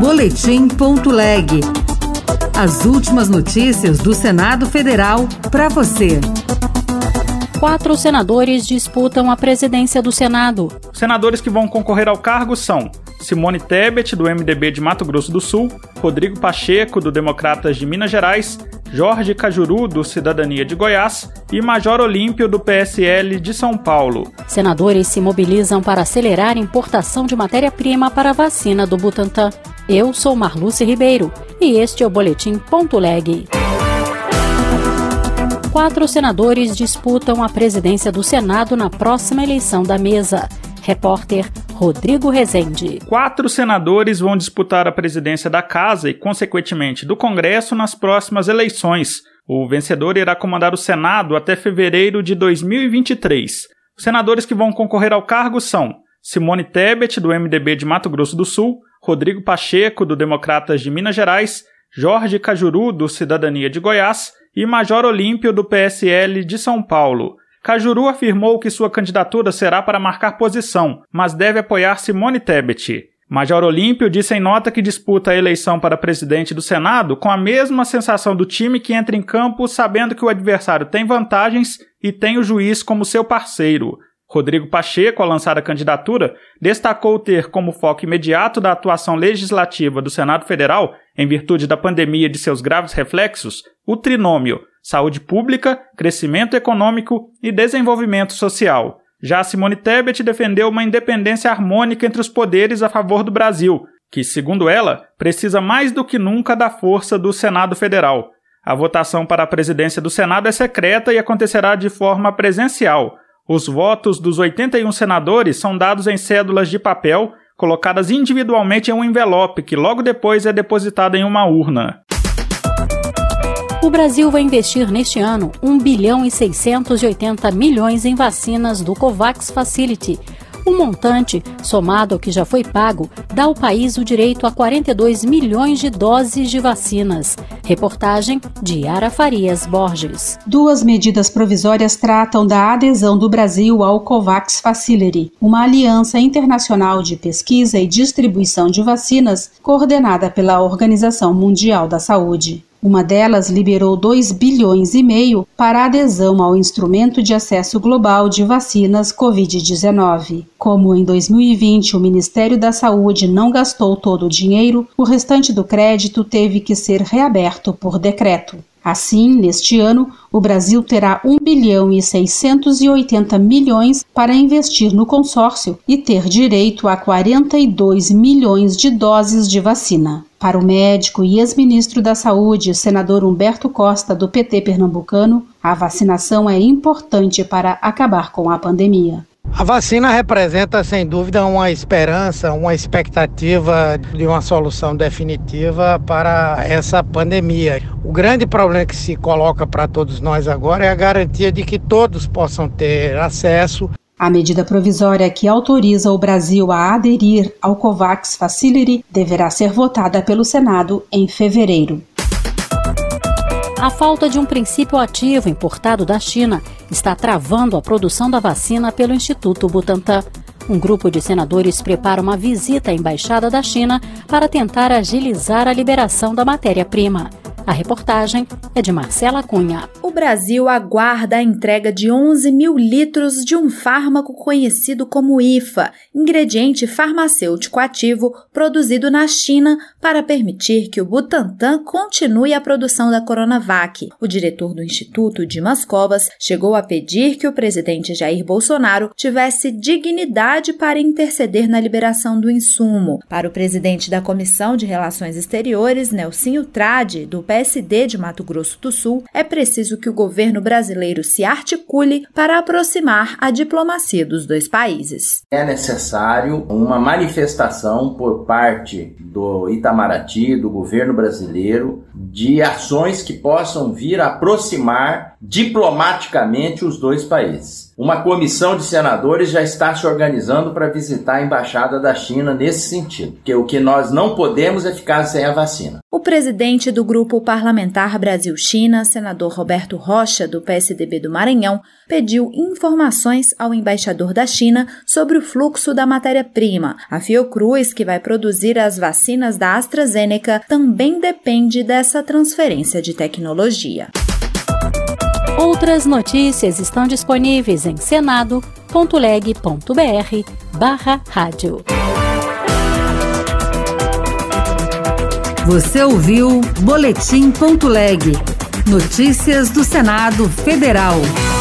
Boletim.leg. As últimas notícias do Senado Federal para você. 4 senadores disputam a presidência do Senado. Os senadores que vão concorrer ao cargo são Simone Tebet, do MDB de Mato Grosso do Sul, Rodrigo Pacheco, do Democratas de Minas Gerais, Jorge Cajuru, do Cidadania de Goiás e Major Olímpio, do PSL de São Paulo. Senadores se mobilizam para acelerar a importação de matéria-prima para a vacina do Butantan. Eu sou Marluce Ribeiro e este é o Boletim.leg. 4 senadores disputam a presidência do Senado na próxima eleição da mesa. Repórter Rodrigo Rezende. 4 senadores vão disputar a presidência da Casa e, consequentemente, do Congresso nas próximas eleições. O vencedor irá comandar o Senado até fevereiro de 2023. Os senadores que vão concorrer ao cargo são Simone Tebet, do MDB de Mato Grosso do Sul, Rodrigo Pacheco, do Democratas de Minas Gerais, Jorge Cajuru, do Cidadania de Goiás e Major Olímpio, do PSL de São Paulo. Cajuru afirmou que sua candidatura será para marcar posição, mas deve apoiar Simone Tebet. Major Olímpio disse em nota que disputa a eleição para presidente do Senado com a mesma sensação do time que entra em campo sabendo que o adversário tem vantagens e tem o juiz como seu parceiro. Rodrigo Pacheco, ao lançar a candidatura, destacou ter como foco imediato da atuação legislativa do Senado Federal, em virtude da pandemia e de seus graves reflexos, o trinômio saúde pública, crescimento econômico e desenvolvimento social. Já Simone Tebet defendeu uma independência harmônica entre os poderes a favor do Brasil, que, segundo ela, precisa mais do que nunca da força do Senado Federal. A votação para a presidência do Senado é secreta e acontecerá de forma presencial. Os votos dos 81 senadores são dados em cédulas de papel, colocadas individualmente em um envelope, que logo depois é depositado em uma urna. O Brasil vai investir neste ano 1 bilhão e 680 milhões em vacinas do COVAX Facility. O montante, somado ao que já foi pago, dá ao país o direito a 42 milhões de doses de vacinas. Reportagem de Yara Farias Borges. 2 medidas provisórias tratam da adesão do Brasil ao COVAX Facility, uma aliança internacional de pesquisa e distribuição de vacinas coordenada pela Organização Mundial da Saúde. Uma delas liberou 2,5 bilhões para a adesão ao Instrumento de Acesso Global de Vacinas Covid-19. Como em 2020 o Ministério da Saúde não gastou todo o dinheiro, o restante do crédito teve que ser reaberto por decreto. Assim, neste ano, o Brasil terá 1 bilhão e 680 milhões para investir no consórcio e ter direito a 42 milhões de doses de vacina. Para o médico e ex-ministro da Saúde, senador Humberto Costa, do PT pernambucano, a vacinação é importante para acabar com a pandemia. A vacina representa, sem dúvida, uma esperança, uma expectativa de uma solução definitiva para essa pandemia. O grande problema que se coloca para todos nós agora é a garantia de que todos possam ter acesso. A medida provisória que autoriza o Brasil a aderir ao COVAX Facility deverá ser votada pelo Senado em fevereiro. A falta de um princípio ativo importado da China está travando a produção da vacina pelo Instituto Butantan. Um grupo de senadores prepara uma visita à Embaixada da China para tentar agilizar a liberação da matéria-prima. A reportagem é de Marcela Cunha. O Brasil aguarda a entrega de 11 mil litros de um fármaco conhecido como IFA, ingrediente farmacêutico ativo produzido na China para permitir que o Butantan continue a produção da Coronavac. O diretor do Instituto, Dimas Covas, chegou a pedir que o presidente Jair Bolsonaro tivesse dignidade para interceder na liberação do insumo. Para o presidente da Comissão de Relações Exteriores, Nelsinho Trade, do PSD de Mato Grosso do Sul, é preciso que o governo brasileiro se articule para aproximar a diplomacia dos dois países. É necessário uma manifestação por parte do Itamaraty, do governo brasileiro, de ações que possam vir a aproximar diplomaticamente os dois países. Uma comissão de senadores já está se organizando para visitar a embaixada da China nesse sentido, porque o que nós não podemos é ficar sem a vacina. O presidente do Grupo Parlamentar Brasil-China, senador Roberto Rocha, do PSDB do Maranhão, pediu informações ao embaixador da China sobre o fluxo da matéria-prima. A Fiocruz, que vai produzir as vacinas da AstraZeneca, também depende dessa transferência de tecnologia. Outras notícias estão disponíveis em senado.leg.br/rádio. Você ouviu Boletim.leg. Notícias do Senado Federal.